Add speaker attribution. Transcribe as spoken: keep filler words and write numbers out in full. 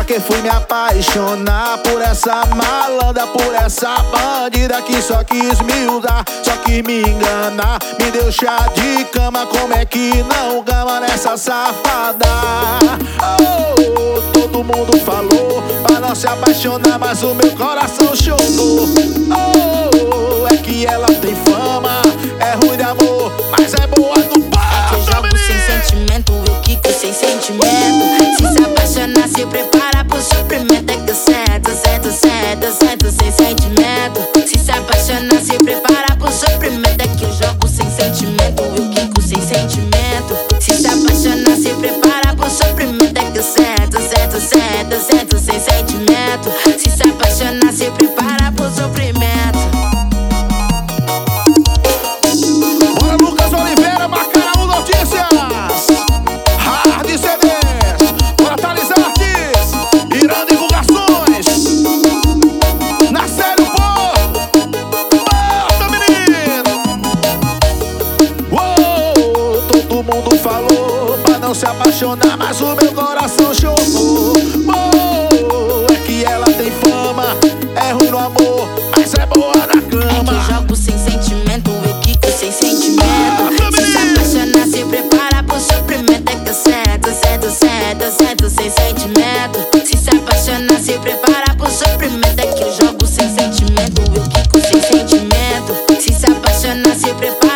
Speaker 1: que fui me apaixonar por essa malandra, por essa bandida que só quis me usar, só quis me enganar. Me deu chá de cama, como é que não gama nessa safada? Oh, todo mundo falou pra não se apaixonar, mas o meu coração chorou. Oh, é que ela tem fama, é ruim de amor, mas é boa do pau.
Speaker 2: É que eu jogo sem sentimento, eu quico sem sentimento. Se se apaixonar, se prepara pro sofrimento. É que eu sento, sento, sento, sento sem sentimento. Se se apaixonar, se prepara pro sofrimento. É que eu jogo sem sentimento, eu quico sem sentimento. Se se apaixonar, se prepara pro sofrimento. É que eu sento, sento, sento, sento sem sentimento. Se se apaixonar, se prepara pro sofrimento.
Speaker 1: Falou pra não se apaixonar, mas o meu coração chorou. Oh, é que ela tem fama, é ruim no amor, mas é boa na cama.
Speaker 2: É que eu jogo sem sentimento, eu quico sem sentimento. Se se apaixonar, se prepara pro sofrimento. É que eu sento, sento, sento, sento sem sentimento. Se se apaixonar, se prepara pro sofrimento. É que eu jogo sem sentimento, eu quico sem sentimento. Se se apaixonar, se prepara